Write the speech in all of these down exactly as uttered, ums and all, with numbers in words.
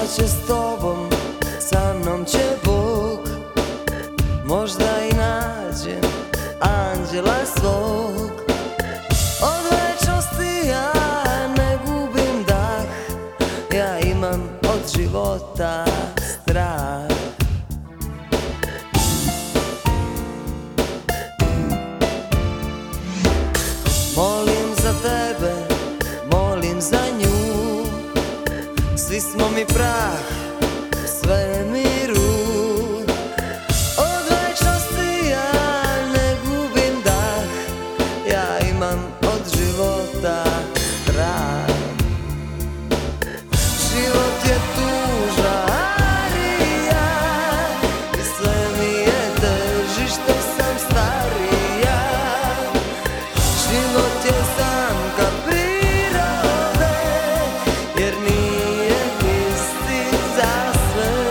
će s tobom, sa mnom će Bog, možda i nađem anđela svog. Od večnosti ja ne gubim dah, ja imam od života strah. Molim za tebe, molim za nju, svi smo mi prah u svemiru. Od večnosti ja ne gubim dah, ja imam od života strah. Život je tužna arija i sve mi je teži što sam starija. Život je zamka prirode, jer nije isti za sve.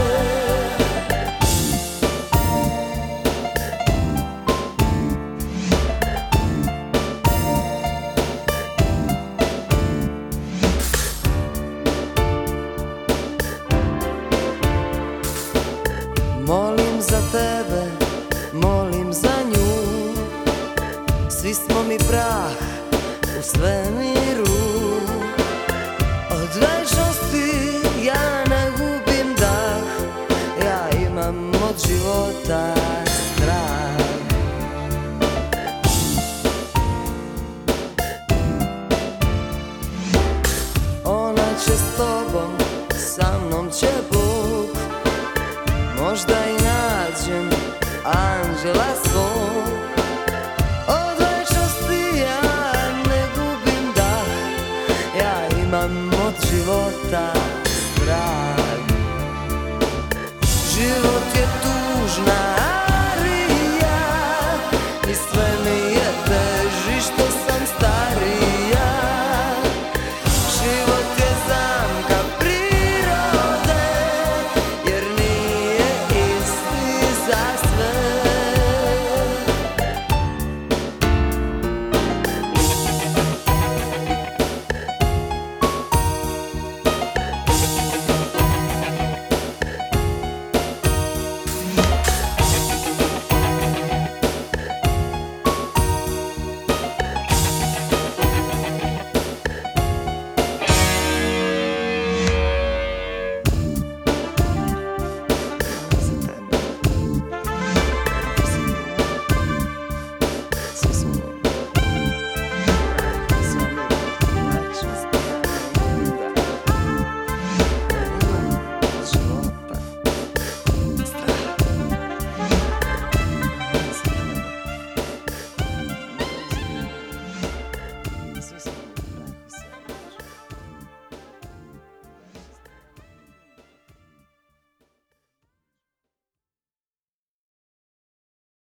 Molim za tebe, molim za nju, svi smo mi prah u svemiru.